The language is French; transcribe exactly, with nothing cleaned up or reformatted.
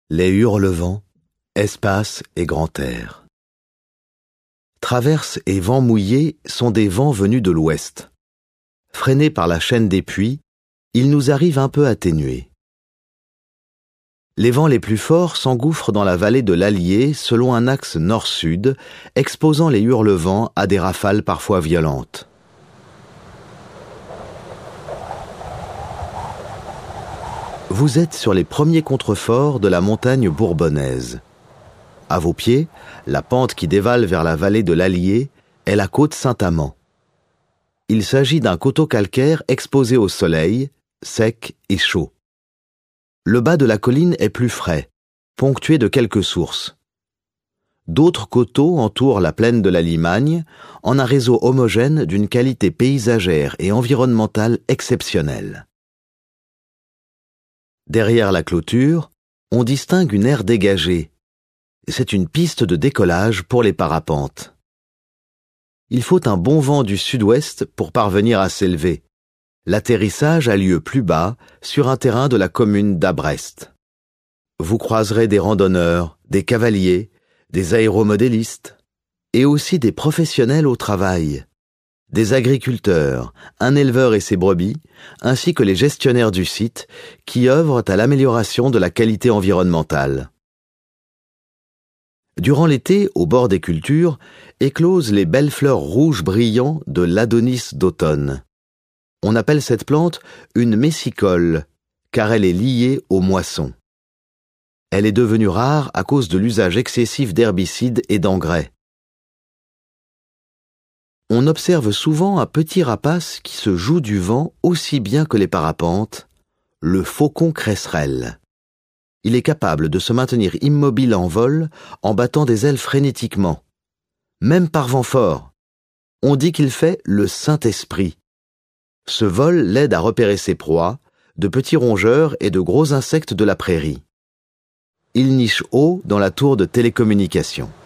Les hurlevents, espace et grand air. Traverses et vents mouillés sont des vents venus de l'ouest. Freinés par la chaîne des puits, ils nous arrivent un peu atténués. Les vents les plus forts s'engouffrent dans la vallée de l'Allier selon un axe nord-sud, exposant les hurlevents à des rafales parfois violentes. Vous êtes sur les premiers contreforts de la montagne bourbonnaise. À vos pieds, la pente qui dévale vers la vallée de l'Allier est la côte Saint-Amand. Il s'agit d'un coteau calcaire exposé au soleil, sec et chaud. Le bas de la colline est plus frais, ponctué de quelques sources. D'autres coteaux entourent la plaine de la Limagne en un réseau homogène d'une qualité paysagère et environnementale exceptionnelle. Derrière la clôture, on distingue une aire dégagée. C'est une piste de décollage pour les parapentes. Il faut un bon vent du sud-ouest pour parvenir à s'élever. L'atterrissage a lieu plus bas, sur un terrain de la commune d'Abrest. Vous croiserez des randonneurs, des cavaliers, des aéromodélistes, et aussi des professionnels au travail, des agriculteurs, un éleveur et ses brebis, ainsi que les gestionnaires du site qui œuvrent à l'amélioration de la qualité environnementale. Durant l'été, au bord des cultures, éclosent les belles fleurs rouges brillants de l'adonis d'automne. On appelle cette plante une messicole, car elle est liée aux moissons. Elle est devenue rare à cause de l'usage excessif d'herbicides et d'engrais. On observe souvent un petit rapace qui se joue du vent aussi bien que les parapentes, le faucon cresserelle. Il est capable de se maintenir immobile en vol en battant des ailes frénétiquement. Même par vent fort. On dit qu'il fait le Saint-Esprit. Ce vol l'aide à repérer ses proies, de petits rongeurs et de gros insectes de la prairie. Il niche haut dans la tour de télécommunication.